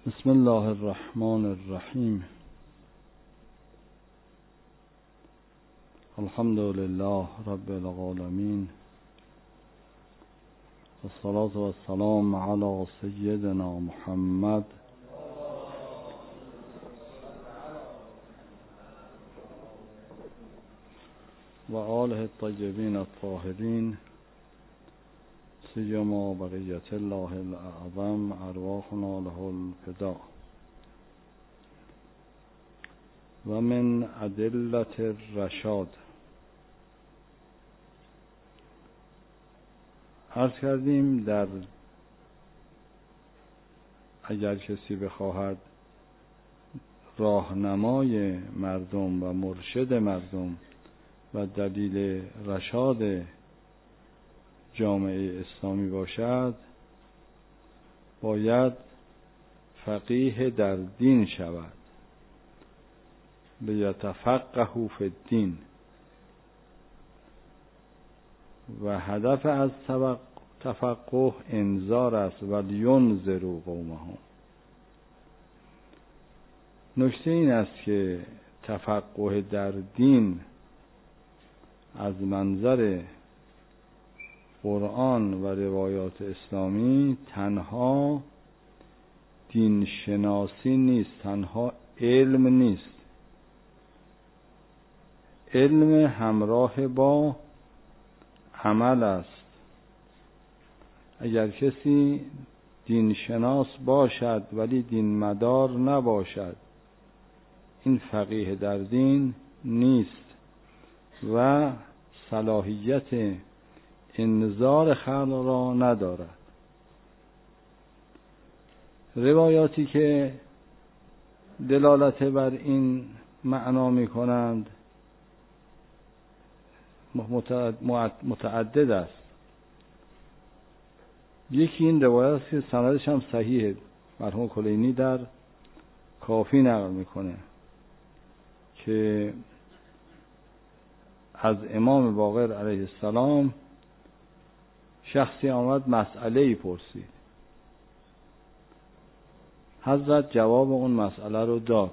بسم الله الرحمن الرحیم. الحمد لله رب العالمین، والصلاة والسلام علی سیدنا محمد و آله الطیبین الطاهرین، سیما بقیت الله الاعظم ارواحنا له الفداء. و من ادلة الرشاد. عرض کردیم در اگر کسی بخواهد راهنمای مردم و مرشد مردم و دلیل رشاد جامعه اسلامی باشد، باید فقیه در دین شود، لیتفقهوا فی الدین. و هدف از تفقه انذار است، ولینذروا قومهم. نکته این است که تفقه در دین از منظر قرآن و روایات اسلامی تنها دین شناسی نیست، تنها علم نیست، علم همراه با عمل است. اگر کسی دین شناس باشد ولی دین مدار نباشد، این فقیه در دین نیست و صلاحیت انذار خلق را ندارد. روایاتی که دلالت بر این معنا می کنند متعدد است. یکی این روایت است که سندش هم صحیحه، مرحوم کلینی در کافی نقل میکنه که از امام باقر علیه السلام شخصی آمد مسئله‌ای پرسید. حضرت جواب اون مسئله رو داد.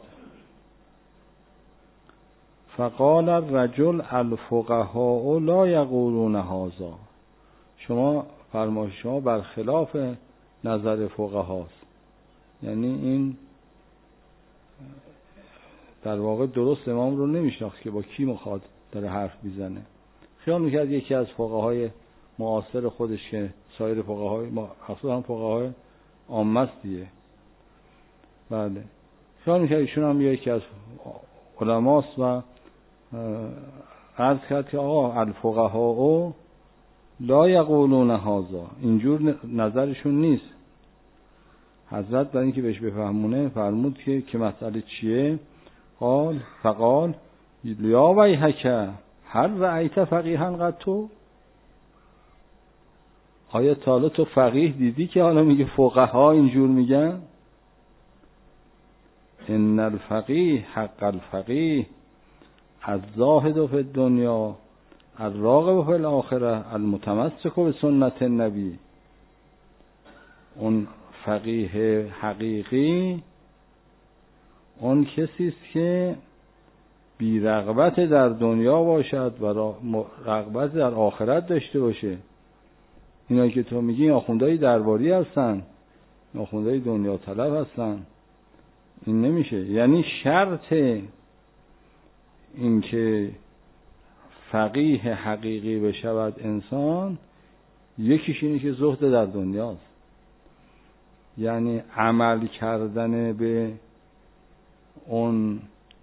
فقال الرجل الفقهاء لا یقولون هذا. فرمایش شما برخلاف نظر فقهاست. یعنی این در واقع درست امام رو نمیشناخت که با کی میخواد داره حرف میزنه. خیال میکرد یکی از فقهای معاصر خودش که سایر فقهای خصوصا فقهای عامه است دیگه. بله، خیال میکرد ایشون هم یکی از علماست و عرض کرد که آقا الفقهاء لا یقولون هذا، اینجور نظرشون نیست. حضرت برای اینکه بهش بفهمونه فرمود که مسئله چیه؟ فقال یا ویحک هل رأیت فقیها قط؟ آیا تا حالا تو فقیه دیدی که حالا میگه فقها اینجور میگن؟ ان الفقیه حق الفقیه الزاهد فی الدنیا الراغب فی الاخره المتمسک بسنت النبی. اون فقیه حقیقی اون کسی است که بی رغبت در دنیا باشد و رغبت در آخرت داشته باشه. اینا که تو میگی آخوندهای درباری هستن، آخوندهای دنیا طلب هستن، این نمیشه. یعنی شرط این که فقیه حقیقی بشود انسان، یکیش اینه که زهد در دنیاست، یعنی عمل کردن به اون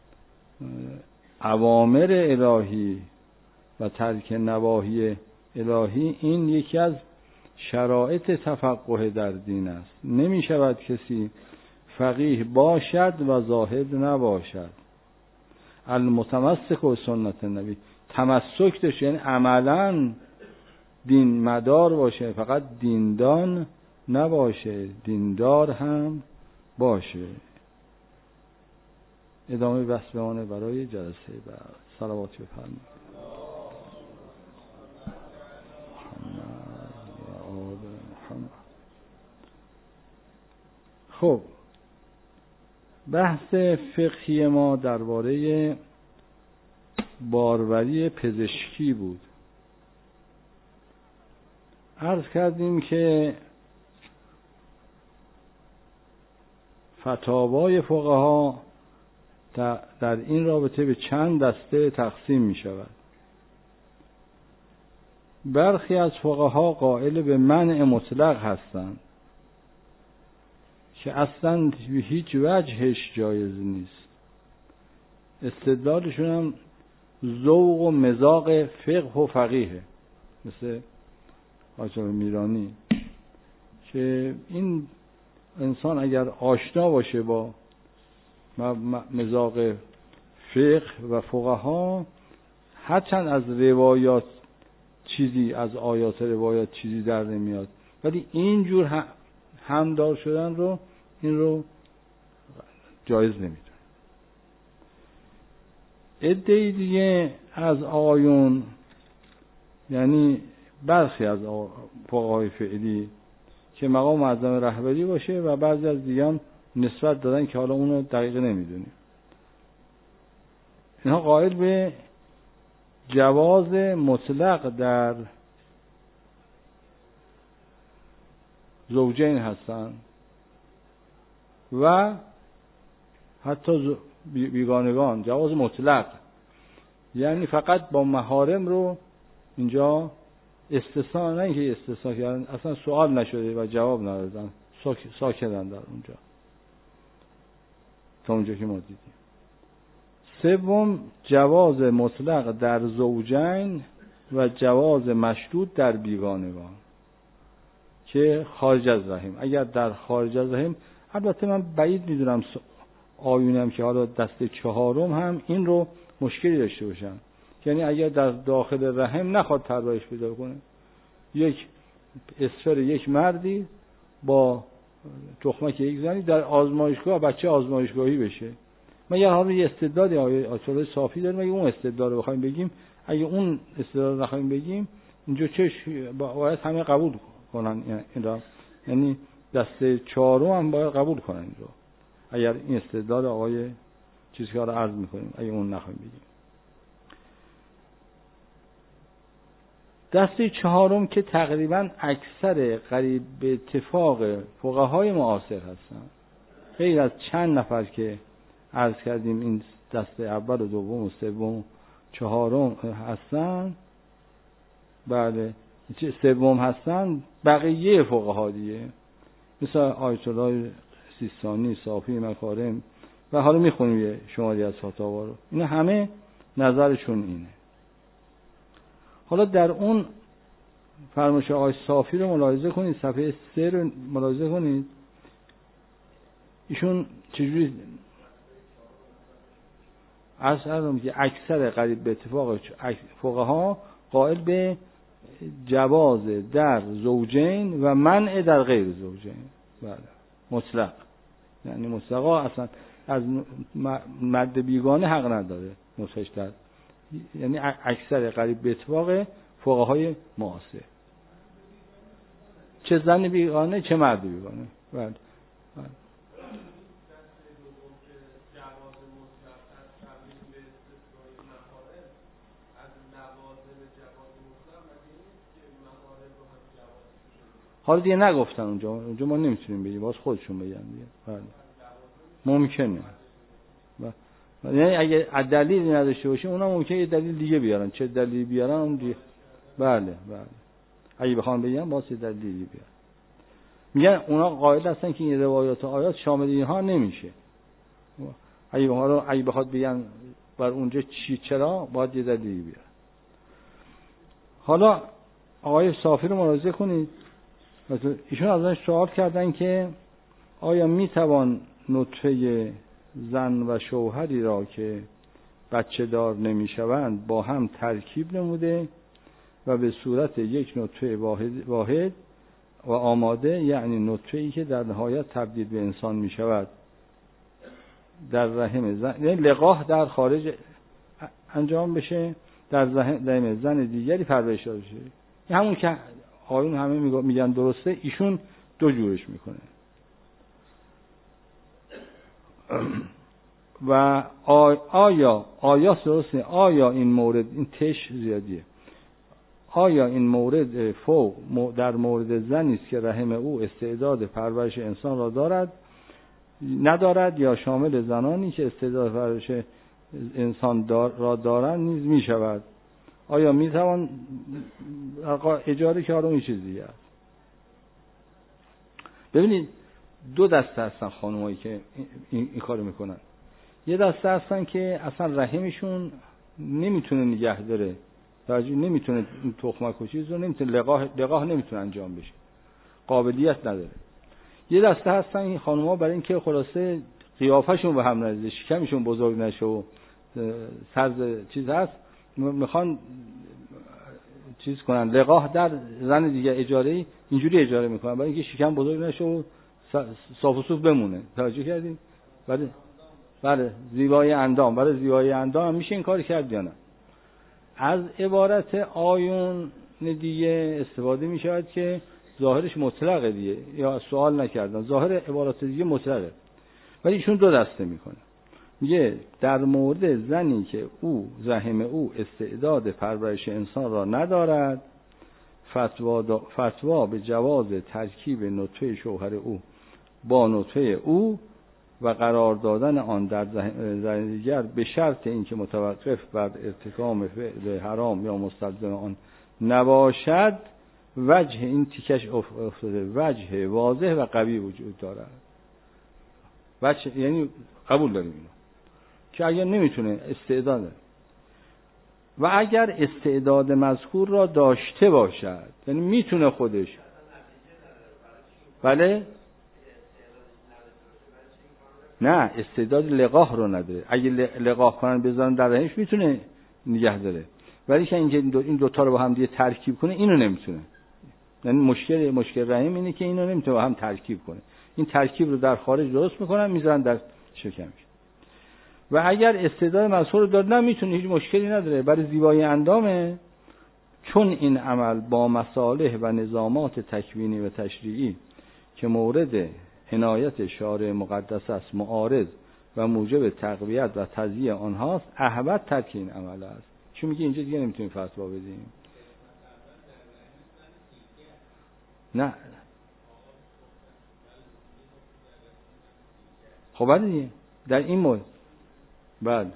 اوامر الهی و ترک نواهی الهی. این یکی از شرایط تفقه در دین است. نمی شود کسی فقیه باشد و زاهد نباشد. المتمسک به سنت النبی، تمسک داشته یعنی عملا دین مدار باشه، فقط دیندان نباشه، دیندار هم باشه. ادامه بحث بمانه برای جلسه بعد. صلوات بفرمایید. خب بحث فقهی ما درباره باروری پزشکی بود. عرض کردیم که فتاوای فقها در این رابطه به چند دسته تقسیم می شود. برخی از فقها قائل به منع مطلق هستند که اصلا به هیچ وجهش جایز نیست. استدلالشون هم ذوق و مذاق فقه و فقیه، مثل آیت الله میرانی، که این انسان اگر آشنا باشه با مذاق فقه و فقها، هرچند از روایات چیزی، از آیات روایات چیزی در نمیاد، ولی اینجور همدار شدن رو، این رو جایز نمیدونه. عده دیگه از آقایون، یعنی برخی از فقهای فعلی که مقام معظم رهبری باشه، و بعضی از دیگه نسبت دادن که حالا اونو دقیق نمیدونیم، اینها قائل به جواز مطلق در زوجین هستن و حتی بیگانگان. جواز مطلق یعنی فقط با محارم رو اینجا استثناء، نه اینکه استثناء کردن، اصلا سوال نشده و جواب ندادن، ساکتن در اونجا تا اونجا که ما دیدیم. سوم، جواز مطلق در زوجین و جواز مشروط در بیگانگان که خارج از رحم. اگر در خارج از رحم، البته من بعید میدونم آیونم که حالا دسته چهارم هم این رو مشکلی داشته باشن، یعنی اگر در داخل رحم نخواد پرورش پیدا کنه، یک اسفر یک مردی با تخمک یک زنی در آزمایشگاه بچه آزمایشگاهی بشه، مگر حالا یه استعدادی آیت الله صافی داره، مگر اون استعداد رو بخوایم بگیم؟ اگه اون استعداد رو بخوایم بگیم، اینجا چه باید همه قبول کنن این را، یعنی دسته چهارم هم باید قبول کنن این رو، اگر این استعداد آقای چیزی که رو عرض میکنیم اگه اون نخوایم بگیم. دسته چهارم که تقریبا اکثر قریب به اتفاق فقهای معاصر هستن، غیر از چند نفر که عرض کردیم این دسته اول و دوم و سوم و چهارم هستن، بله سوم هستن، بقیه فقها دیگه مثل آیت الله سیستانی، صافی، مکارم و حالا میخونیم یه شماری از فتاوا رو، اینا همه نظرشون اینه. حالا در اون فرمایش آقای صافی رو ملاحظه کنید، صفحه 3 رو ملاحظه کنید، ایشون چجوری اصلا که اکثر قریب به اتفاق فقها قائل به جواز در زوجین و منع در غیر زوجین، بله مطلق، یعنی مطلقا اصلا از مرد بیگانه حق نداره نصحش در، یعنی اکثر قریب به اتفاق فقهای معاصر، چه زن بیگانه چه مرد بیگانه، بله. حالا دیگه نگفتن اونجا ما نمیتونیم بگیم، باز خودشون بگن دیگه، بله ممکنه، یعنی اگه دلیلی نداشته باشه اونا ممکنه یه دلیل دیگه بیارن، چه دلیلی بیارن اون دیگه، بله اگه بخوام بگم باز یه دلیل دیگه بیارن. میگن اونا قائل هستن که این روایات و آیات شامل اینها نمیشه، اگه بخواد بگن بر اونجا چرا باید یه دلیلی بیارن. حالا آقای صافی رو ملاحظه کنید، ایشون ازش سوال کردن که آیا میتوان نطفه زن و شوهری را که بچه دار نمیشوند با هم ترکیب نموده و به صورت یک نطفه واحد و آماده، یعنی نطفه‌ای که در نهایت تبدیل به انسان میشود، در رحم زن، یعنی لقاح در خارج انجام بشه، در رحم زن دیگری پرورش داده بشه، همون که آقایون همه میگن درسته، ایشون دو جورش میکنه. و آیا درسته، آیا این مورد، این تش زیادیه، آیا این مورد فوق در مورد زنی است که رحم او استعداد پرورش انسان را دارد ندارد، یا شامل زنانی که استعداد پرورش انسان را دارند نیز می شود؟ آیا می توان اجاره که این چیز دیگه است. ببینید دو دسته هستن خانمایی که این کارو میکنن. یه دسته هستن که اصلا رحمشون نمیتونه نگه داره، نمیتونه تخمک و چیز رو نمیتونه، لقاح نمیتونه انجام بشه، قابلیت نداره. یه دسته هستن این خانم‌ها برای اینکه خلاصه قیافشون به هم نریزه، شکمشون بزرگ نشه و سرز چیز هست، میخوان چیز کنن، لقاح در زن دیگه اجاره اینجوری اجاره میکنن برای اینکه شکم بزرگ نشه و صاف و صوف بمونه. توجه کردین؟ بله زیبایی اندام، برای زیبایی اندام میشه این کار کرد یا نه؟ از عبارت آیون دیگه استفاده میشود که ظاهرش مطلقه دیگه، یا سوال نکردن، ظاهر عبارت دیگه مطلقه، ولی ایشون دو دسته میکنه. میگه در مورد زنی که او رحم او استعداد پرورش انسان را ندارد، فتوا به جواز ترکیب نطفه شوهر او با نطفه او و قرار دادن آن در زن دیگر به شرط اینکه متوقف بر ارتکاب فعل حرام یا مستلزم آن نباشد، وجه این تیکش افتاده، وجه واضح و قوی وجود دارد. وجه یعنی قبول داریم اینو که اگر نمیتونه استعداد، و اگر استعداد مذکور را داشته باشد، یعنی میتونه خودش، بله نه استعداد لقاح رو نداره. اگه لقاح کنن بذارن در رحمش میتونه نگه داره، ولی که این دوتا رو با هم دیگه ترکیب کنه اینو نمیتونه. یعنی مشکل رحم اینه که اینو نمیتونه با هم ترکیب کنه. این ترکیب رو در خارج درست میکنن میذارن در شکمش. و اگر استعداد مذکور رو داره نمیتونه، هیچ مشکلی نداره، برای زیبایی اندامه، چون این عمل با مصالح و نظامات تکوینی و تشریعی که مورد عنایت شارع مقدس است معارض و موجب تقویت و تضییع آنهاست، احوط ترک این عمل است. چون میگه اینجا دیگه نمیتونیم فتوا بدیم. نه خب بعد در این مورد بعد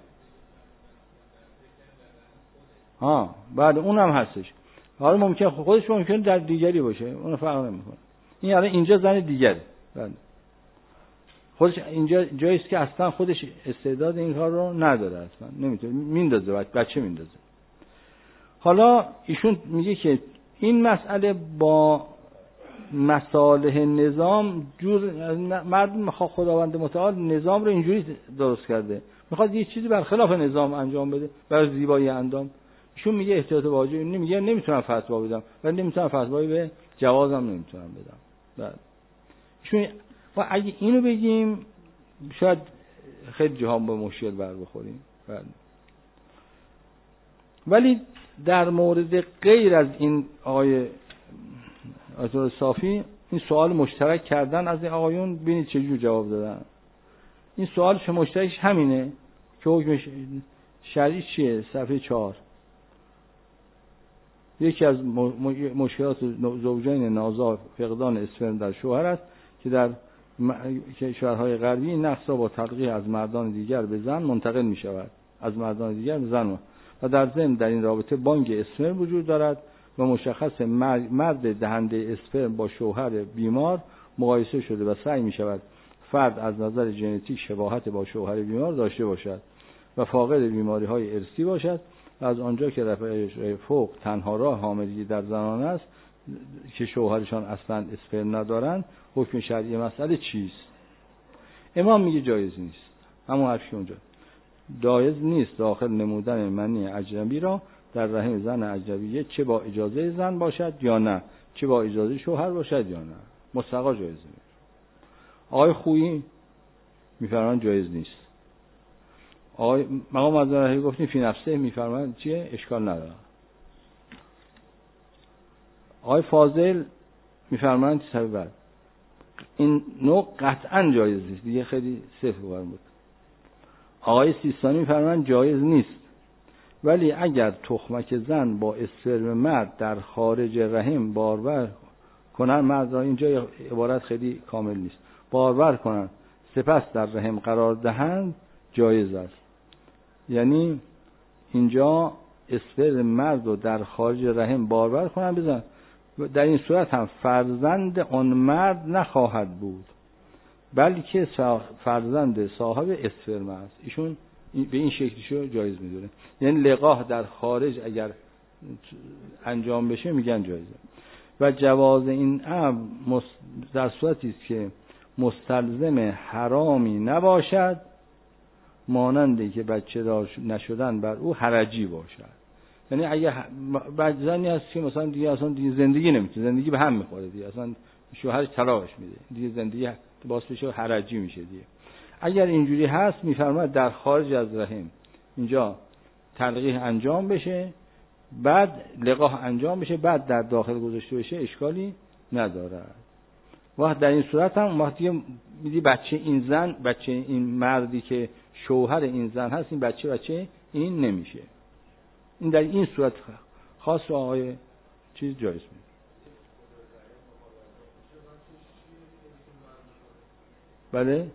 بعد اونم هستش. حالا ممکن خودش ممکن در دیگری باشه، اون فرق نمیکنه. این الان اینجا زن دیگره، بعد خودش اینجا جایی است که اصلا خودش استعداد این کار رو نداره، اصلا نمیتونه، میندازه، بچه میندازه. حالا ایشون میگه که این مسئله با مصالح نظام جور مردم خداوند متعال نظام رو اینجوری درست کرده، میخواد یه چیزی برخلاف نظام انجام بده برای زیبایی اندام. ایشون میگه احتیاط واجب، نمیگه نمیتونم فتوا بدم و نمیتونم فتوایی به جوازم نمیتونم بدم. بعد ایشون و اگه اینو بگیم شاید خیلی جاها به مشکل بر بخوریم. ولی در مورد غیر از این آقای آیت صافی این سوال مشترک کردن از این آقایون، ببینید چجور جواب دادن. این سوالش مشترکش همینه که حکم شرعی چیه؟ صفحه 4. یکی از مشکلات زوجین نازا فقدان اسپرم در شوهر است که در کشورهای غربی این نقص با تلقیح از مردان دیگر به زن منتقل می شود، از مردان دیگر به زن، و در ضمن در این رابطه بانک اسپرم وجود دارد و مشخص مرد دهنده اسپرم با شوهر بیمار مقایسه شده و سعی می شود فرد از نظر ژنتیک شباهت با شوهر بیمار داشته باشد و فاقد بیماری های ارثی باشد. و از آنجا که رفع فوق تنها راه حاملگی در زنان است که شوهرشان اصلا اسپرم ندارند، حکم شرعی مسئله چیست؟ امام میگه جایز نیست. همون حرفی که اونجا جایز نیست داخل نمودن منی اجنبی را در رحم زن اجنبیه، چه با اجازه زن باشد یا نه، چه با اجازه شوهر باشد یا نه، مطلقا جایز نیست. آقای خویی میفرمان جایز نیست. آقای مقام معظم گفتیم فی نفسه میفرمان چیه؟ اشکال نداره. آقای فاضل میفرمان صحیح بعد این نوع قطعا جایز نیست. دیگه خیلی صفر بود. آقای سیستانی می‌فرمایند جایز نیست، ولی اگر تخمک زن با اسپرم مرد در خارج رحم بارور کنن، مرد را اینجا عبارت خیلی کامل نیست، بارور کنن سپس در رحم قرار دهند جایز است. یعنی اینجا اسپرم مرد رو در خارج رحم بارور کنن بزن، در این صورت هم فرزند آن مرد نخواهد بود، بلکه فرزند صاحب اسپرم است. ایشون به این شکلیشو جایز میدونه. یعنی لقاح در خارج اگر انجام بشه میگن جایزه. و جواز این امر در صورتی است که مستلزم حرامی نباشد، مانندی که بچه دار نشدن بر او حرجی باشد. یعنی اگه زنی هست که مثلا دیگه اصلا زندگی نمیتونه، زندگی به هم میخوره دیگه، اصلا شوهرش طلاقش میده دیگه، زندگی باعث بشه حرجی میشه دیگه. اگر اینجوری هست میفرماید در خارج از رحم اینجا تلقیح انجام بشه، بعد لقاح انجام بشه، بعد در داخل گذاشته بشه، اشکالی ندارد. وقت در این صورت هم وقتی میدی بچه این زن، بچه این مردی که شوهر این زن هست، این بچه این نمیشه. این در این صورت خاص آقای چیز جایز میده. بله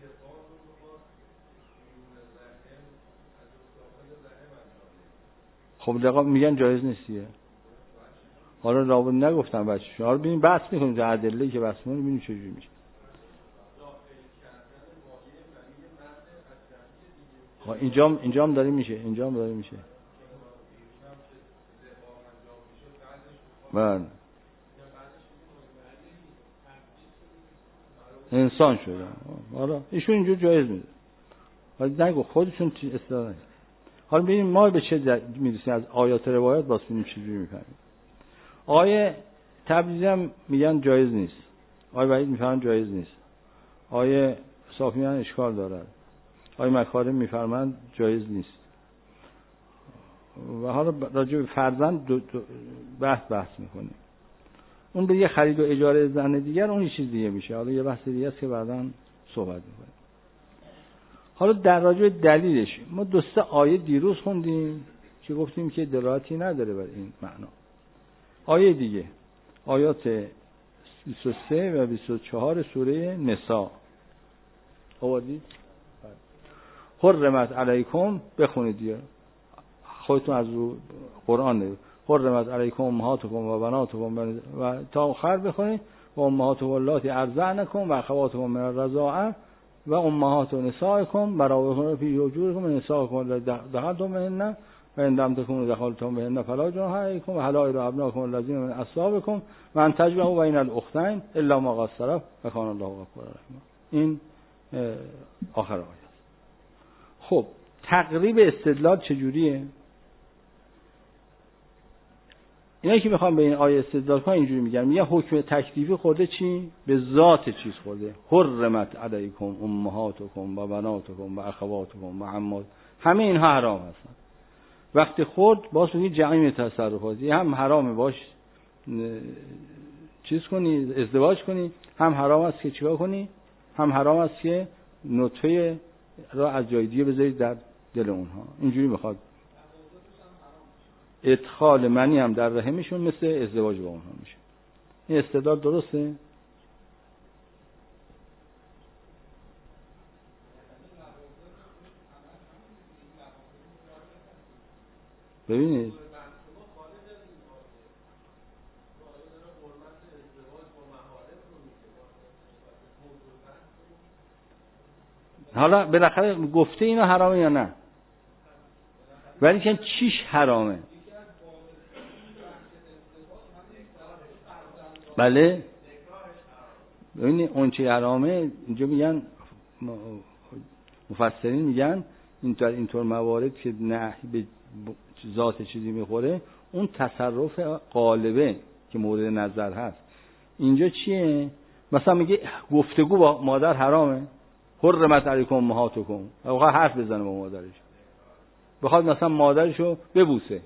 خب لقا میگن جایز نیستیه. حالا لابد نگفتم بچه شما رو ببین بحث میکنیم در ادله که بحث میکنیم ببینیم چجوری میشه. اینجا هم داره میشه، اینجا هم داره میشه. بله انسان شده. حالا ایشون اینجا جایز میده، ولی نگو خودشون استدلال. حالا ببینیم ما به چه میرسیم از آیات روایات، واسه ببینیم چجوری میفهمیم. آیه تبریزی هم میگن جایز نیست، آیه وحید میفرمان جایز نیست، آیه صافی میگن اشکال دارد، آیه مکارم میفرمان جایز نیست. و حالا راجع به فرزند بحث میکنیم. اون به یه خرید و اجاره زن دیگر اون یه چیز دیگه میشه، حالا یه بحث دیگه است که بعداً صحبت میکنیم. حالا در راجع به دلیلش ما 2-3 آیه دیروز خوندیم که گفتیم که دلالتی نداره بر این معنا. آیه دیگه آیات 23 و 24 سوره نساء آوردید؟ حرمت علیکم، بخونید دیگه خودتون از رو قرآن نگید. حرمت علیکم امهاتکم و بناتکم و تا آخر بخونید. و امهاتکم اللاتی ارضعنکم و اخواتکم من الرضاعه و امهات نسائکم برابرکم فی حجورکم نسائکم دخلتم بهن و ان لم تکونوا دخلتم بهن فلا جناح علیکم و حلائل ابنائکم الذین من اصلابکم و ان تجمعوا بین الاختین الا ما قد سلف و کان الله غفورا رحیما. این آخر آیه. خب تقریب استدلال چجوریه؟ اینا که میخوام به این آیه استدلال کنم اینجوری میگن حکم تکلیفی خورده چی؟ به ذات چیز خورده. حرمت علیکم امهاتکم و بناتکم و اخواتکم و عمات، همه اینها حرام هستن. وقتی خورد باز میگه جمعی تصرفاتی، هم حرامه باش چیز کنی، ازدواج کنی، هم حرام است که چیکار کنی، هم حرام است که نطفه را از جای دیگه بذارید در دل اونها. اینجوری میخواد ادخال منی هم در رحمشون مثل ازدواج با اونها میشه. این استدلال درسته؟ ببینید حالا بالاخره گفته اینا حرامه یا نه، ولی که چیش حرامه؟ بله ببینید اون چی حرامه اینجا میگن مفسرین میگن اینطور موارد که نه به ذات چیزی میخوره، اون تصرف غالبه که مورد نظر هست اینجا چیه؟ مثلا میگه گفتگو با مادر حرامه، حرمت علیکم امهاتکم، بخواد حرف بزنه با مادرش، بخواد مثلا مادرشو ببوسه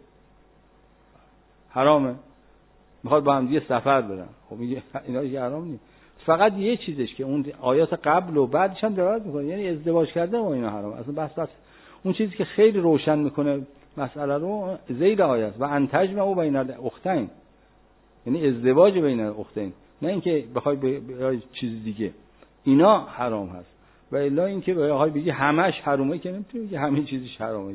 حرامه، میخواد با هم دیگه سفر برن، خب میگه اینا که حرام نیست. فقط یه چیزش که اون آیات قبل و بعدش هم دراز میکنه، یعنی ازدواج کرده با اینا حرام. اصلا بس اون چیزی که خیلی روشن میکنه مسئله رو ذیل آیات و انتج ما بین الاختین، یعنی ازدواج بین الاختین، نه اینکه بخوای به چیز دیگه. اینا حرام هست و الا اینکه بخوای بگی همش حرامه که نمیتونی بگی همه چیزش حرامه.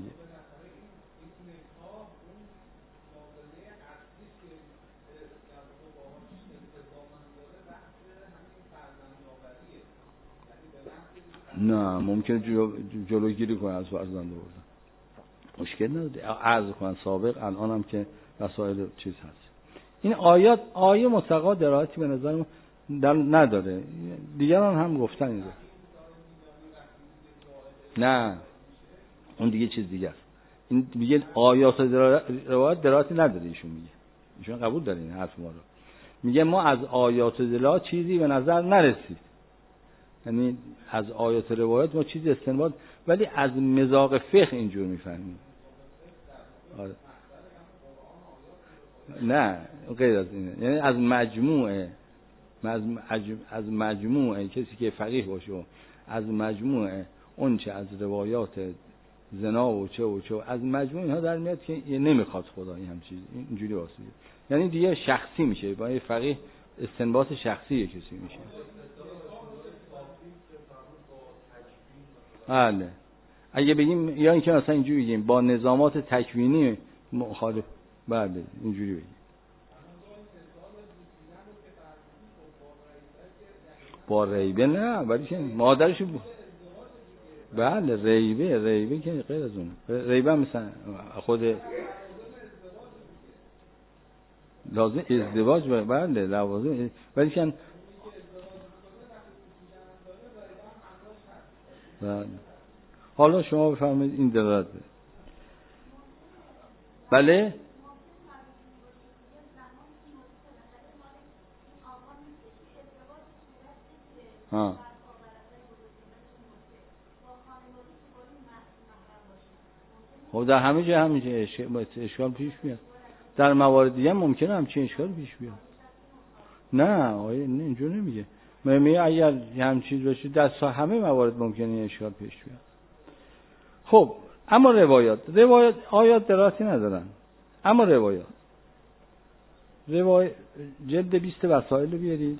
نه ممکنه جلوگیری کنه از فرزند آوردن، مشکل نداره، عرض کنن سابق الان هم که وسایل چیز هست. این آیه مطلقا درایتی به نظر نداره، دیگران هم گفتن اینو. نه اون دیگه چیز دیگه است. این میگه آیات روایت درایتی نداره، ایشون قبول داره این حرف ما رو. میگه ما از آیات دلالت چیزی به نظر نرسید، یعنی از آیات روایت ما چیزی استنباط، ولی از مذاق فقه اینجور میفهمیم. آره. نه غیر از اینه، یعنی از مجموعه کسی که فقیه باشه و از مجموعه اون چه از روایات زنا و چه از مجموعه اینها در میاد که نمیخواد خدا این هم چیز اینجوری واسه، یعنی دیگه شخصی میشه، با یه فقیه استنباط شخصی کسی میشه. بله اگه بگیم یا اینکه مثلا اینجوری بگیم با نظامات تکوینی مخالف، بله اینجوری بگیم. با ریبه نه، ولی که مادرش بود. بله ریبه که غیر از اون ریبه مثلا خود لازم ازدواج، بله لازم، ولی که بله. حالا شما بفرمایید این دلالت بده. بله ها خب در همه جا همینجا اشکال پیش میاد، در موارد دیگه ممکنه همچین اشکال پیش بیاد. نه آیه نه اینجور نمیگه، میگه اگر هم چیز باشه در همه موارد ممکنه اشکال پیش بیاد. خب اما روایات آیات دراتی ندارن، اما روایات جلد 20 وسائل رو بیارید،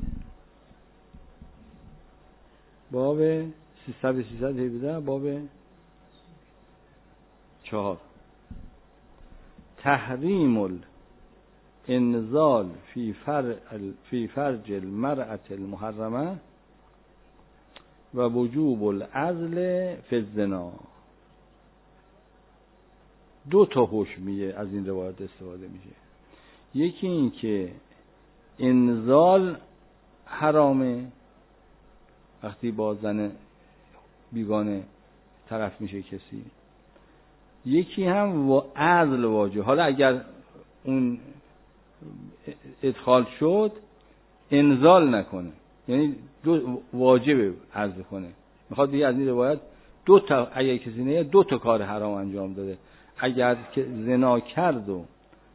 باب 317 باب 4 تحریم الانزال فی فرج المرأة المحرمه و وجوب العزل فی الزنا. دو تا حکمیه از این روایت استفاده میشه. یکی این که انزال حرامه وقتی با زن بیگانه طرف میشه کسی، یکی هم عزل واجب. حالا اگر اون ادخال شد انزال نکنه، یعنی واجب عزل کنه. میخواد دیگه از این روایت دو تا، اگر کسی نه دو تا کار حرام انجام داده، اگر که زنا کرد و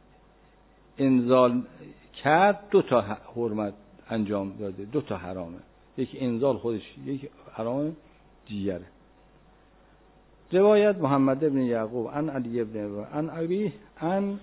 انزال کرد دو تا حرمت انجام داده، دو تا حرامه، یکی انزال خودش یکی حرام دیگره. روایت محمد بن یعقوب عن علی بن عن ابی عن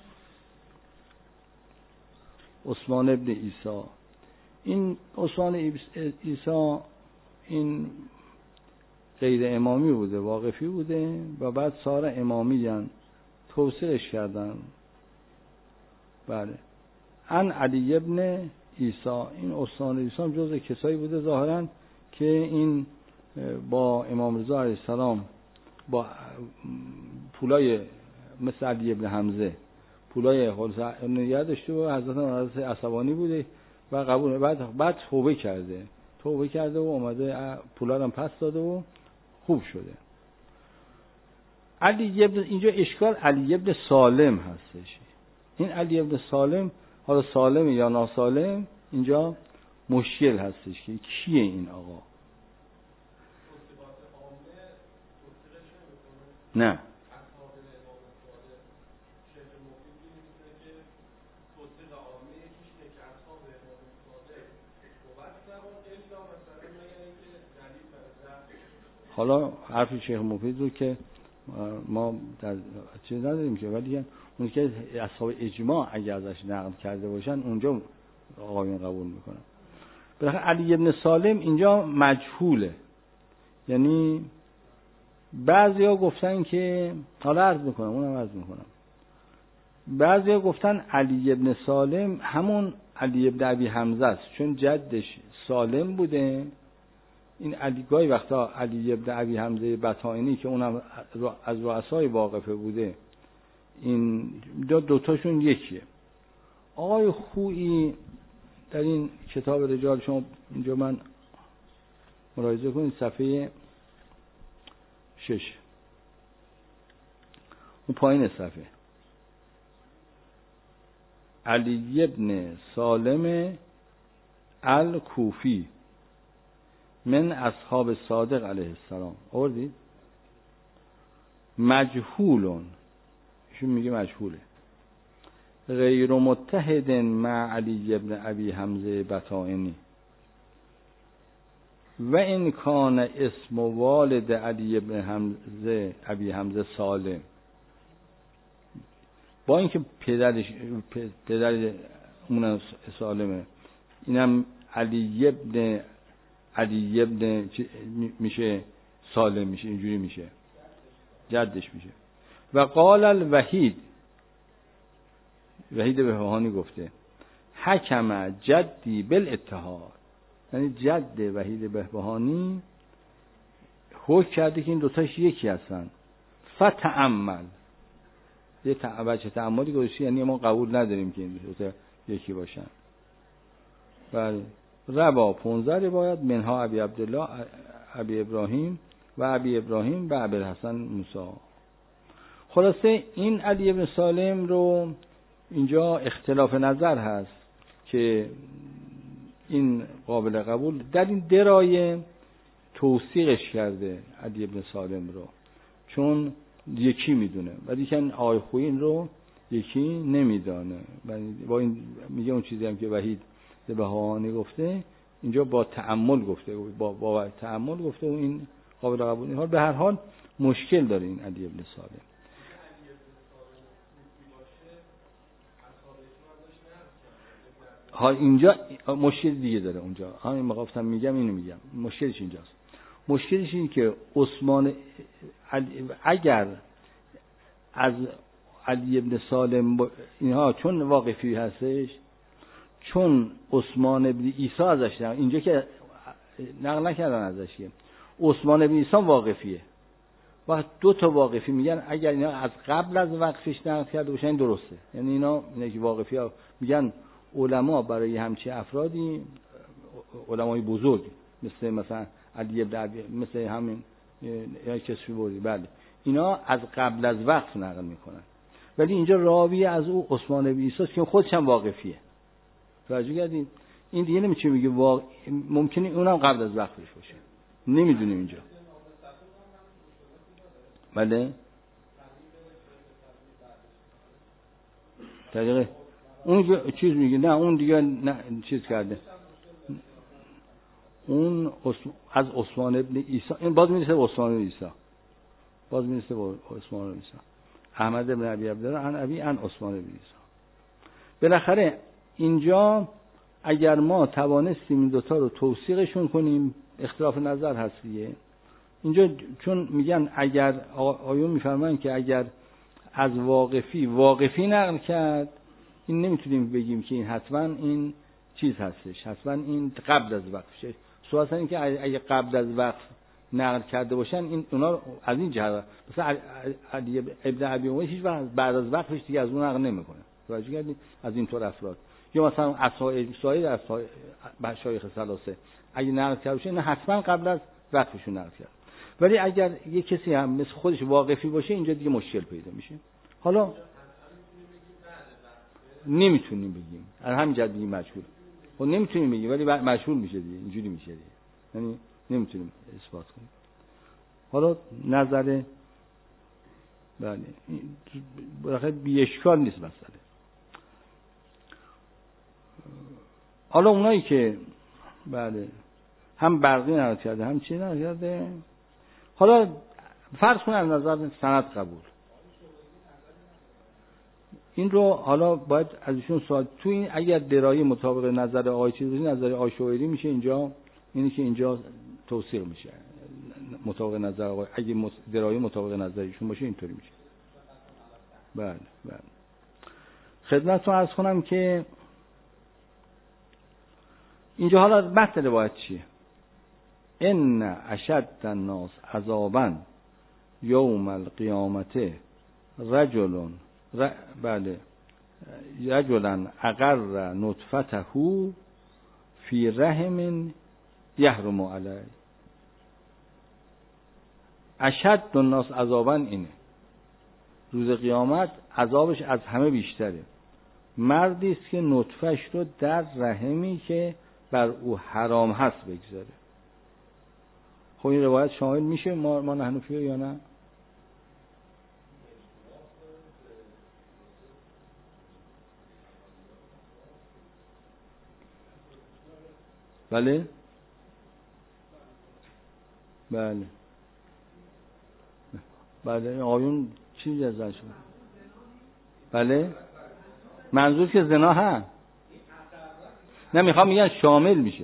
عثمان بن عیسی. این عثمان عیسی این غیر امامی بوده، واقفی بوده و بعد سار امامیان توسیعش کردن. بله عن علی بن عیسی. این عثمان عیسی هم جزء کسایی بوده ظاهرا که این با امام رضا علیه السلام با پولای مثل علی ابن حمزه پولای خلص نگه داشته و حضرت عصبانی بوده و قبول بعد توبه کرده و اومده پولا رو پس داده و خوب شده. علی ابن اینجا اشکال علی ابن سالم هستش. این علی ابن سالم حالا سالم یا ناسالم اینجا مشکل هستش که کیه این آقا. نه حالا حرف شیخ مفید رو که ما در چیز نداریم که، ولی اون که اصحاب اجماع اگر ازش نقل کرده باشن اونجا آقایون قبول میکنن. بالاخره علی ابن سالم اینجا مجهوله، یعنی بعضیا گفتن که حالا عرض میکنم بعضیا گفتن علی ابن سالم همون علی ابن ابی حمزه است، چون جدش سالم بوده. این علی گاهی وقتا علی ابن ابی حمزه بطائنی که اونم از رؤسای واقفه بوده، این دوتاشون یکیه. آقای خویی در این کتاب رجال، شما اینجا من ملاحظه کنید صفحه 6 اون پایین صفحه، علی ابن سالم الکوفی من اصحاب صادق علیه السلام آوردید؟ مجهولون، ایشون میگه مجهوله، غیر متحد مع علی ابن ابی حمزه بطائنی و این کان اسم والد علی ابن حمزه ابی حمزه سالم، با اینکه پدر اون سالمه، اینم علی ابن میشه سالم، میشه اینجوری میشه جدش میشه. و قال الوحید، وحید بهبهانی گفته حکم جدی بالاتحاد، یعنی جد وحید بهبهانی حکم کرده که این دوتاش یکی هستن. فتأمل، یه بچه تأملی گذاشته، یعنی ما قبول نداریم که این دوتا یکی باشن. بله. ربا 15 روایت منها ابی عبدالله ابی ابراهیم و ابی ابراهیم و ابی الحسن موسی. خلاصه این علی ابن سالم رو اینجا اختلاف نظر هست که این قابل قبول، در این درایه توثیقش کرده علی ابن سالم رو، چون یکی میدونه، ولی که آقای خویی این رو یکی نمیدانه. با این میگه اون چیزی هم که وحید بهبهانی گفته اینجا با تأمل گفته، با تأمل گفته و این قابل قبول. این حال به هر حال مشکل داره این علی ابن سالم. ها اینجا مشکل دیگه داره اونجا، همین مقافتم میگم اینو میگم مشکلش اینجاست. مشکلش اینه که عثمان اگر از علی ابن سالم اینها چون واقفی هستش، چون عثمان ابن عیسی ازش اینجا که نقل نکردن ازش، عثمان ابن عیسی واقفیه. وقت دو تا واقفی میگن اگر اینا از قبل از وقفش نقل کرده باشن درسته، یعنی اینا که واقفی ها میگن علما برای همچین افرادی، علمای بزرگ مثلا علی ابن ابی، مثل همین یا کسی بودی، بله اینا از قبل از وقف نقل میکنن، ولی اینجا راوی از او عثمان ابن عیسی که خودش هم واقفیه. توجه کردین؟ این دیگه نمیشه میگه ممکنه اونم قبل از وقفش باشه، نمیدونیم اینجا. بله طریقه اون چیز میگه، نه اون دیگه نه چیز کرده، اون از عثمان ابن عیسی، این باز میرسه به عثمان ابن عیسی، باز میرسه به عثمان ابن عیسی، احمد ابن ابی عبدالله عن ابی عن عثمان ابن عیسی. بالاخره اینجا اگر ما توانستیم این دوتا رو توثیقشون کنیم، اختلاف نظر هست دیگه اینجا، چون میگن اگر آیون میفرمان که اگر از واقفی نقل کرد، این نمیتونیم بگیم که این حتما این چیز هستش، حتما این قبل از وقفشه. سوال این که اگه قبل از وقف نقل کرده باشن، این اونا از این جهت، مثلا علی ابن ابی امیه هیچ وقت بعد از وقفش دیگه از اون نقل نمیکنه. توجه کردید؟ از این طور افراد، یا مثلا اصحاب مشایخ ثلاثه اگه نقل کرده باشه، نه حتما قبل از وقفشون نقل کرد. ولی اگر یک کسی هم مثل خودش واقفی باشه، اینجا دیگه مشکل پیدا میشه. حالا نمیتونیم بگیم، از همین جهت بگیم مجهول، خب نمیتونیم بگیم ولی مجهول میشه دیگه، اینجوری میشه دیگه، یعنی نمیتونیم اثبات کنیم. حالا نظر بله بالاخره بی اشکال نیست مسئله. حالا اونایی که بله هم برقی نقل کرده هم چی نقل کرده، حالا فرض کن از نظر سند قبول. این رو حالا باید از ایشون سوال، تو این اگر درایی مطابق نظر آقای چیزی نظر آقای شویری میشه، اینجا اینی که اینجا توثیق میشه مطابق نظر آقای، اگه درایی مطابق نظر ایشون باشه اینطوری میشه. بله بله. خدمتتون عرض کنم که اینجا حالا متن روایت چیه؟ ان اشد الناس عذابا یوم القیامت رجلا اقر نطفته فی رحم یحرم علیه. اشد الناس عذابا اینه، روز قیامت عذابش از همه بیشتره. مردی است که نطفهش رو در رحمی که بر او حرام هست بگذاره. خب این روایت شامل میشه ما حنفی‌ها یا نه؟ بله بله بله. آیون چی ازش؟ بله منظور که زنا ها نه، میخوام میگن شامل میشه.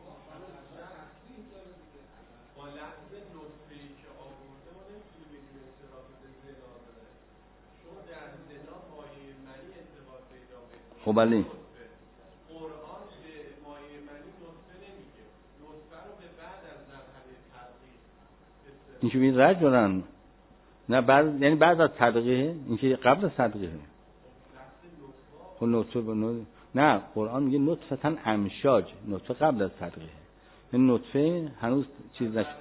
خب بله این که بین رجلن نه بعد، یعنی بعد از تدقیه، این که قبل از تدقیه. خب نطفه نه، قرآن میگه نطفتن امشاج، نطفه قبل از تدقیه، این نطفه هنوز چیز نشد.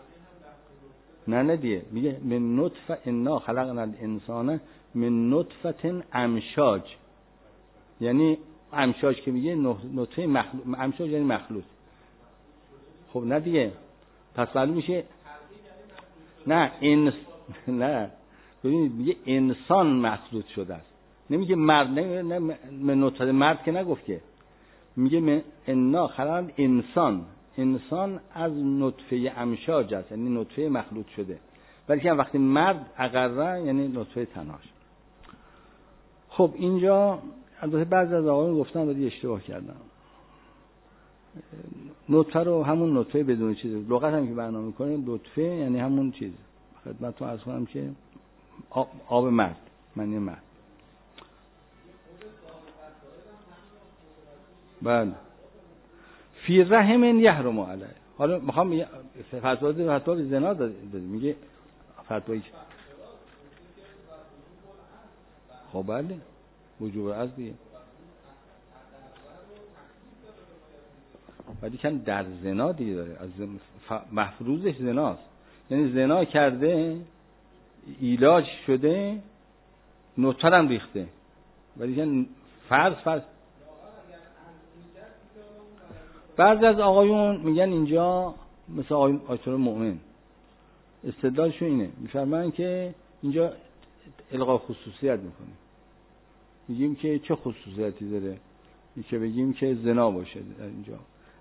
نه دیگه میگه من نطفه انا خلقنا الانسان من نطفه امشاج، یعنی امشاج که میگه نطفه مخلوط، امشاج یعنی مخلوط. خب نه دیگه، پس معلوم میشه نه نه ببینید میگه انسان مخلوط شده است، نمیگه مرد. نه من نطفه مرد که نگفت که، میگه من انا خلقنا انسان از نطفه امشاج است، یعنی نطفه مخلوط شده. ولی که وقتی مرد اقره یعنی نطفه تناش. خب اینجا البته بعضی از آقایون گفتن ولی اشتباه کردن، نطفه رو همون نطفه بدون چیز، لغت هم که برنامه میکنه نطفه یعنی همون چیز. خدمتتون عرض کنم که آب مرد، معنی مرد. بله فی رحم یحرم علیه. حالا میخوام فتوا زنا داده، میگه فتوایی خب بله وجوب از دیگه، ولی کن در زنا دیگه داره، از مفروضش زناست، یعنی زنا کرده ایلاج شده نطفه هم ریخته، ولی کن فرض بعضی از آقایون میگن اینجا مثل آیت الله مؤمن استدلالشون اینه، میفرمایند که اینجا الغا خصوصیت میکنه، میگیم که چه خصوصیتی داره که بگیم که زنا باشه در اینجا،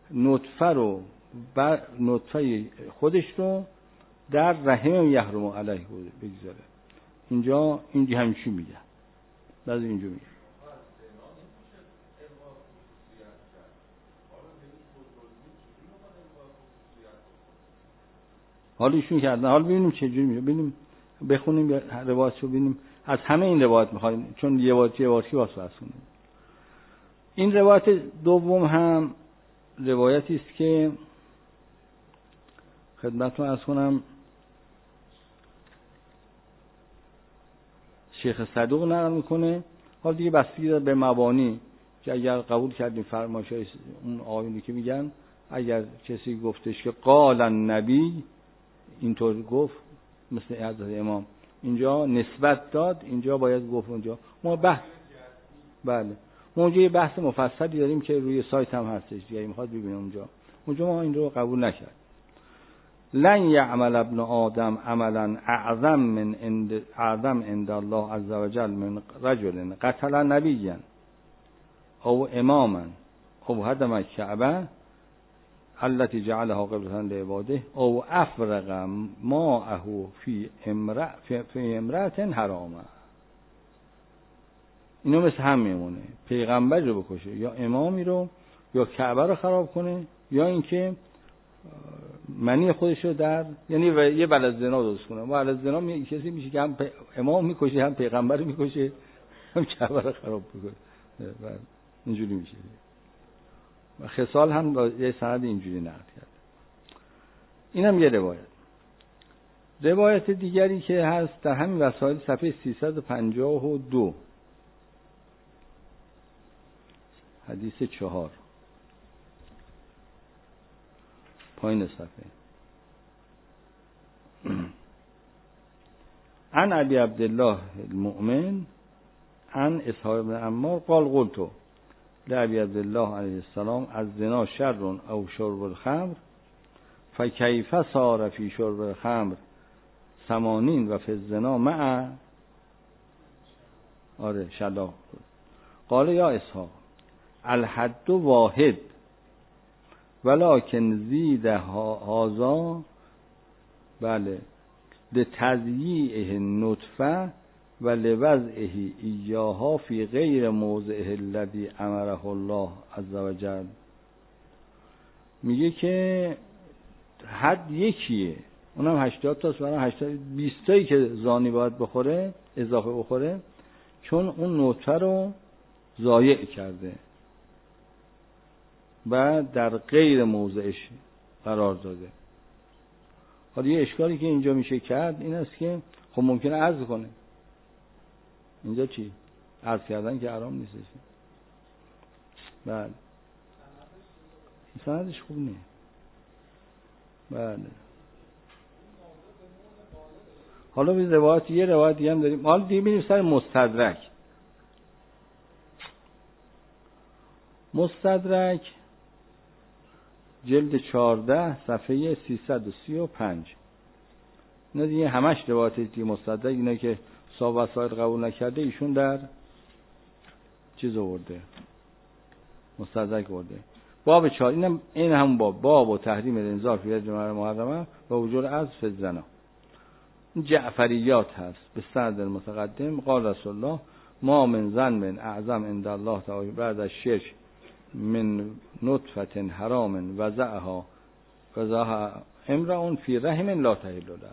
نطفه خودش رو در رحم یحرم علیه بگذاره. اینجا همچین میگه، بعضی اینجا میگه حالا ایشون کردن. حالا ببینیم چه جوری میشه، ببینیم بخونیم روایتشو ببینیم. از همه این روایت میخوایم چون یه واژه واسه کنیم. این روایت دوم هم روایتی است که خدمتتون عرض کنم شیخ صدوق نقل میکنه. حالا دیگه بستگی داره به مبانی که اگر قبول کردیم فرمایشای اون آیونی که میگن، اگر کسی گفتش که قال النبی اینطور گفت مثل حضرت امام اینجا نسبت داد، اینجا باید گفت اونجا ما بله ما اونجا یه بحث مفصلی داریم که روی سایت هم هستش دیگه، میخواد ببینیم اونجا ما این رو قبول نکرد. لن یعمل ابن آدم عملا اعظم عند الله عز وجل من رجل قتل نبیا او اماما او هدم الکعبه التي جعلها قبلة لعباده او افرغ ماءه فی امرأة حرامه. اینو مثل هم میمونه، پیغمبر رو بکشه یا امامی رو یا کعبه رو خراب کنه یا اینکه منی خودش رو در یعنی یه بلد زنا درست کنه. بلد زنا کسی میشه که هم امام میکشه هم پیغمبر میکشه هم کعبه رو خراب میکنه و اینجوری میشه. و خصال هم یه سند اینجوری نقل کرد. اینم یه روایت دیگری که هست در همین وسائل صفحه 352 حدیث 4 پایین صفحه. عن ابی عبدالله المؤمن عن اسحاق بن عمار قال قلت لابی عبدالله علیه السلام الزنا شر او شرب الخمر فکیف صار فی شرب الخمر 80 و فی الزنا مع شلا. قال یا اسحاق الحد واحد ولكن زید هذا بله لتضییعه نطفه و لوضعه ایاها فی غیر موضعه الذی امره الله عز وجل. میگه که حد یکیه، اونم 80 تاست، برای 20 تایی که زانی باید بخوره اضافه بخوره چون اون نطفه رو ضایع کرده و در غیر موضعش قرار داده. حالا یه اشکالی که اینجا میشه کرد این است که خب ممکنه عرض کنه اینجا چی؟ عرض کردن که حرام نیست. بله سندش خوب نیست. بله حالا به روایت یه روایت دیگه هم داریم. حالا دیگه میریم سر مستدرک جلد 14 صفحه 335. اینا دیگه همش روایت دیگه مستدرک، اینا که صاحب وسائل قبول نکرده ایشون در چیز آورده مستدرک آورده. باب 4 این هم باب و تحریم الانظار فی الجماع محرمه و وجوب عزف الزنا. جعفریات هست به سند المتقدم قال رسول الله ما من ذنب اعظم عند الله تعالی بعد الشرک من نطفه حرام وضعها امرأ فی رحم لا تحل له.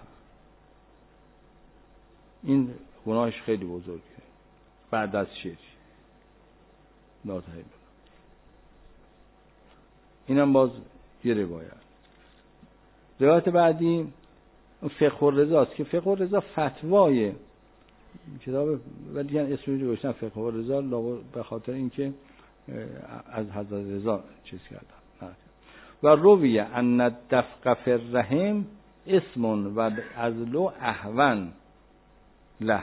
این گناهش خیلی بزرگه بعد از شرک لا تحل له. اینم باز یه روایت بعدی فقه الرضا است که فقه الرضا فتوای کتاب ولی اسمش رو گذاشتن فقه الرضا به خاطر اینکه از حضرت رضا چیز کردن. و رویه ان الدفق فی الرحم اسم و العزل اهون له.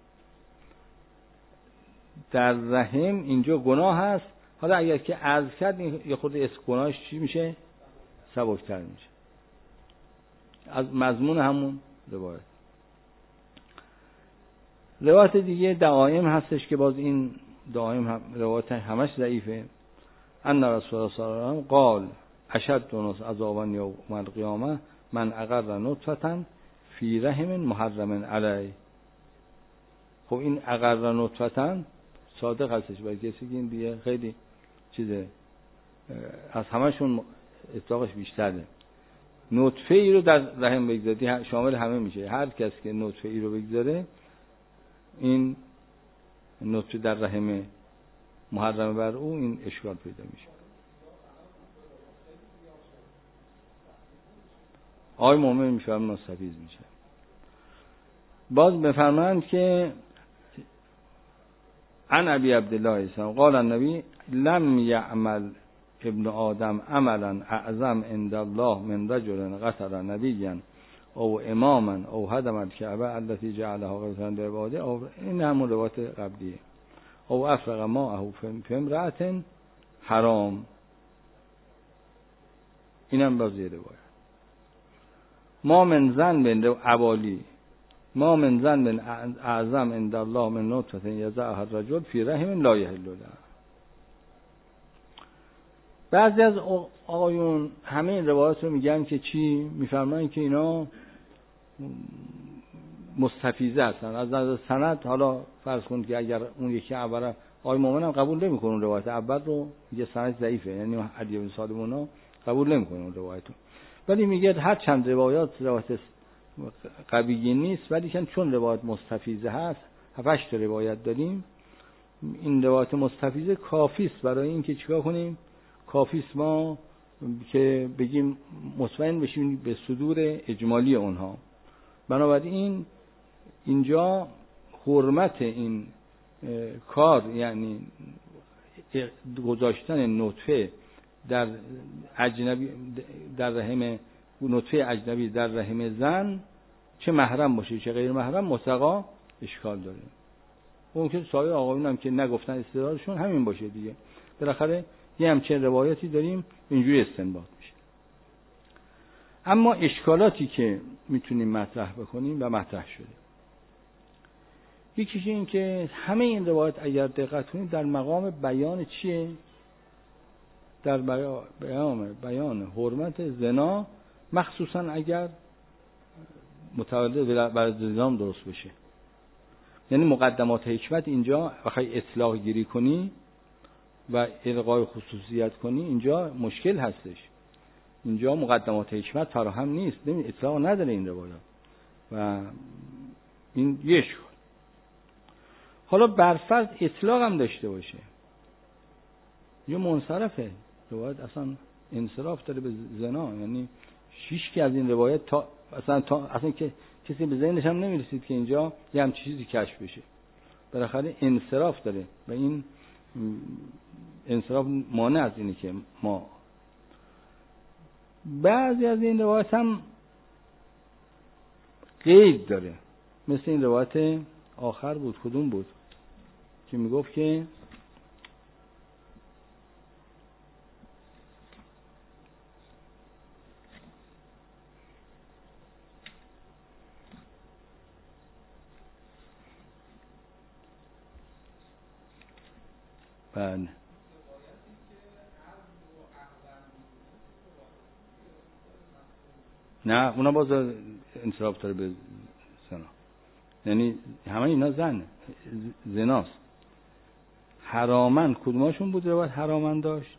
در رحم اینجا گناه هست، حالا اگر که عزل کرد یه خود گناهش چی میشه؟ سبکتر میشه. از مضمون همون روایت دیگه دعائم هستش که باز این دائم هم روایت همش ضعیفه. ان رسول الله صلی الله علیه و آله قال اشد الناس عذابا یوم القیامه من اقر نطفه فی رحم محرم علیه. خب این اقر نطفه صادق هستش برای کسی که این دیگه خیلی چیزه از همشون اطلاقش بیشتره. نطفه ای رو در رحم بگذاری شامل همه میشه. هر کس که نطفه ای رو بگذاره این نطفه در رحم محرم بر او این اشکال پیدا میشه. آقای مومن میفرمان ناستفیض میشه. باز بفرمایند که عن ابی عبدالله اسلام قال النبی لم یعمل ابن آدم عملا اعظم عند الله من رجل قتل نبیا او اماما او هدم الکعبه التي جعلها قبلة لعباده او این همون روایت قبلیه او افرغ ماءه فی امرأة حرام. اینم باز یه روایت. ما من ذنب عوالی ما من ذنب اعظم عند الله من نطفة یضعها الرجل فی رحم لا یحل له. بعضی از آقایون همه این روایات رو میگن که چی؟ میفرمایند که اینا مستفیضه هستن از نظر سند. حالا فرض کنید که اگر اون یکی اولا آقای مومن هم قبول نمیکنه اون روایت اول رو، میگه سند ضعیفه، یعنی علی بن سالمون قبول نمیکنه اون روایت رو، ولی میگه هر چند روایت قوی نیست، ولی چون روایت مستفیضه هست، 7-8 روایت داریم، این روایت مستفیضه کافی است برای اینکه چیکار کنیم؟ کافی است ما که بگیم مطمئن بشیم به صدور اجمالی اونها. بنابراین اینجا حرمت این کار، یعنی گذاشتن نطفه در اجنبی در رحم، نطفه اجنبی در رحم زن، چه محرم باشه چه غیر محرم، مطلقا اشکال داره. اون که سایر آقایون هم که نگفتن استدلالشون همین باشه دیگه، بالاخره یه همچین روایتی داریم اینجوری استنباط میشه. اما اشکالاتی که میتونیم مطرح بکنیم و مطرح شده، یکیش این که همه این روایت اگر دقت کنید در مقام بیان چیه؟ در بیان حرمت زنا، مخصوصا اگر متولد بر نظام درست بشه. یعنی مقدمات حکمت اینجا بخوای اطلاق گیری کنی و الغای خصوصیت کنی، اینجا مشکل هستش. اینجا مقدمات حکمت فراهم نیست، اطلاق نداره این روایات و این یه اشکال. حالا برفرض اطلاق هم داشته باشه، یه منصرفه روایت، اصلا انصراف داره به زنا، یعنی شیش که از این روایت تا اصلا که کسی به ذهنش هم نمیرسید که اینجا یه همچین چیزی کشف بشه. بالاخره انصراف داره و این انصراف مانع از اینه که ما بعضی از این روایت هم قید داره، مثل این روایت آخر بود، کدوم بود که میگفت که بله نه اونا باز انصراف داره به زنا، یعنی همه اینا زناست. حرامن کدوماشون بود روایت حرامن داشت؟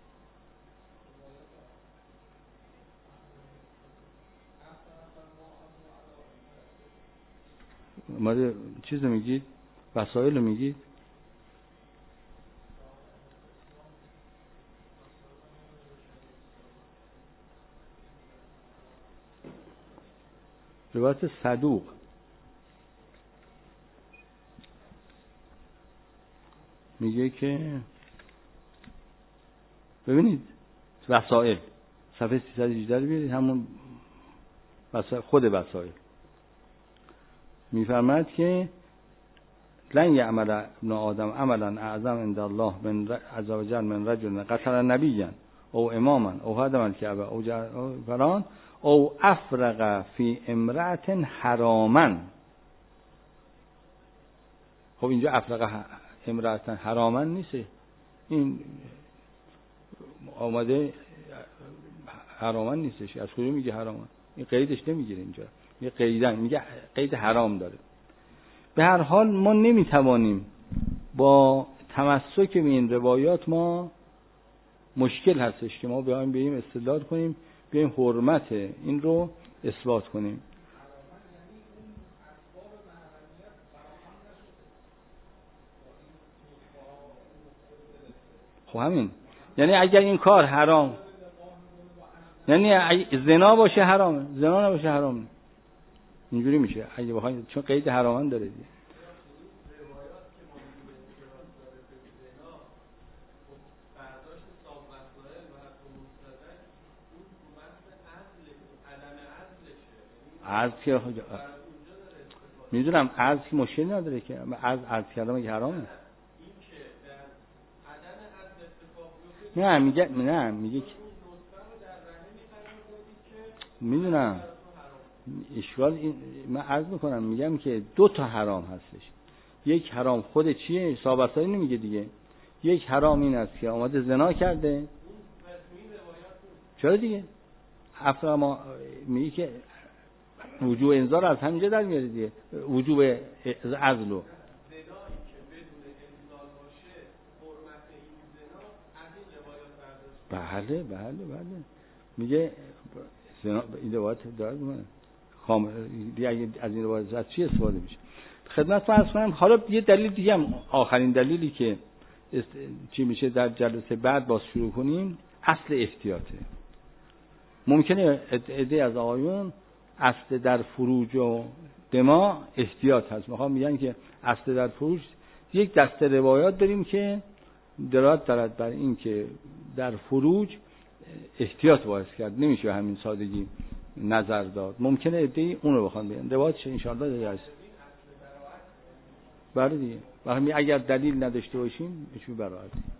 ما چیز رو میگید؟ وسایل رو میگید؟ روایت صدوق میگه که ببینید وسائل صفحه 318 رو بیارید، همون خود وسائل میفرماید که لن یعمل ابن آدم عملا اعظم عند الله من عز وجل من رجل قتل نبیا او اماما او هدم الکعبه او فلان او افرغ فی امرأة حراما. خب اینجا افرغ امرأة حراما نیست، این آمده حراما نیستش، از کجا میگه حراما؟ این قیدش نمیگیره اینجا، یه قیدن میگه قید حرام داره. به هر حال ما نمیتوانیم با تمسک به این روایات، ما مشکل هستش که ما بیایم استدلال کنیم، بیایم حرمت این رو اثبات کنیم. خب همین، یعنی اگر این کار حرام، یعنی زنا باشه حرامه، زنا نباشه حرامه، اینجوری میشه اگه بخواید، چون قید حرامن داره دیگه. عرض که میدونم عرض که مشکل نداره که عرض کردم که حرامه. نه میگه که میدونم اشکال این، من عرض میکنم میگم که 2 تا حرام هستش. یک حرام خود چیه؟ صاحب اصلی نمیگه دیگه. یک حرام این است که آمده زنا کرده، چرا دیگه افرا ما میگه که وجوب انذار از همینجا در میاد دیگه، وجوب عزل رو بله میگه این روایت داره دیگه از این روایت از چی استفاده میشه؟ خدمت عرض کنم حالا یه دلیل دیگه هم، آخرین دلیلی که چی میشه در جلسه بعد باز شروع کنیم، اصل احتیاطه. ممکنه عده از آقایون اصل در فروج و دما احتیاط هست، میخوام میگن که اصل در فروج یک دسته روایات داریم که دلالت دارد بر این که در فروج احتیاط باعث کرد، نمیشه همین سادگی نظر داد. ممکنه عده‌ای اون رو بخوان بگن، روایتش ان شاءالله دیگه است. بله دیگه، وقتی اگر دلیل نداشته باشیم چه براحتی